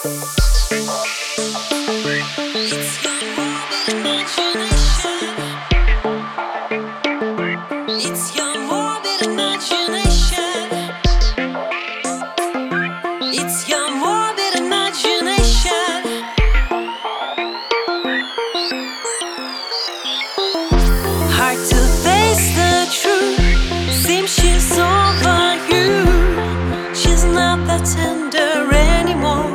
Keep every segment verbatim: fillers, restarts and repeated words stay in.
It's your morbid imagination. It's your morbid imagination. Hard to face the truth. Seems she's over you. She's not that tender anymore.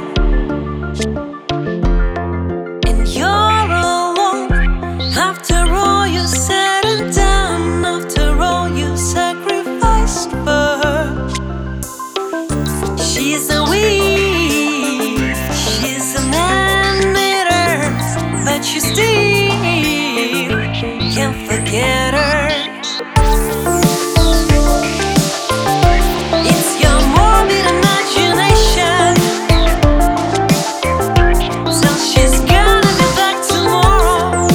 And you're alone. After all you said and done, after all you sacrificed for her. She's a weed, she's a man-eater, but you still can't forget her. It's your morbid imagination. So she's gonna be back tomorrow.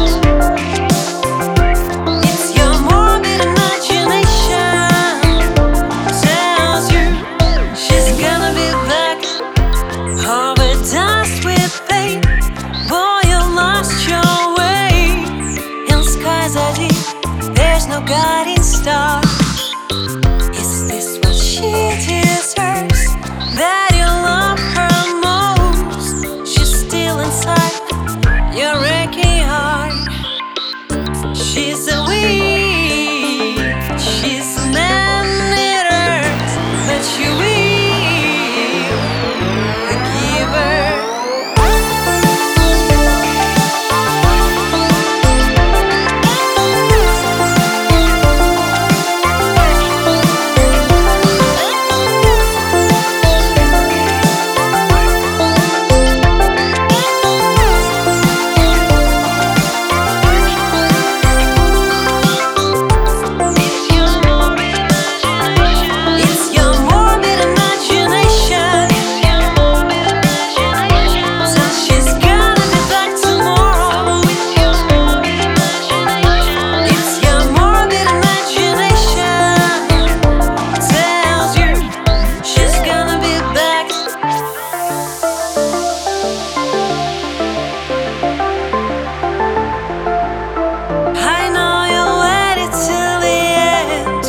It's your morbid imagination. Tells you she's gonna be back. Overdosed with pain. Boy, you lost your way. And skies are deep. There's no guiding star. Is this what she deserves? That you love her most? She's still inside your aching heart. She's a weed, she's a man-eater, but you will forgive her. It's your morbid imagination. So she's gonna be back tomorrow. It's your morbid imagination. Tells you she's gonna be back. I know you waited till the end,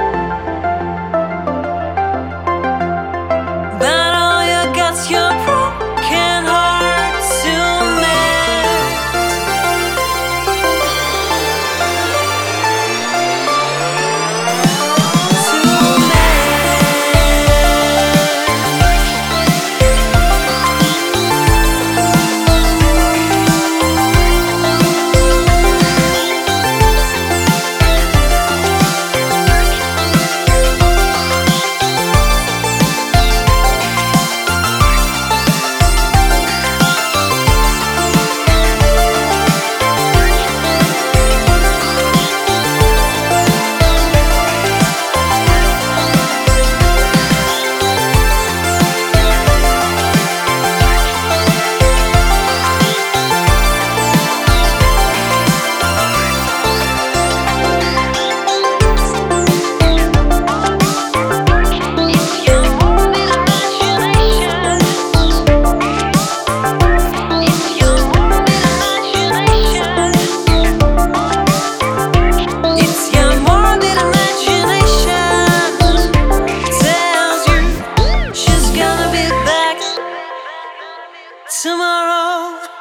but all you got's your broken heart to mend. To It's your morbid imagination. Tells you she's gonna be back tomorrow.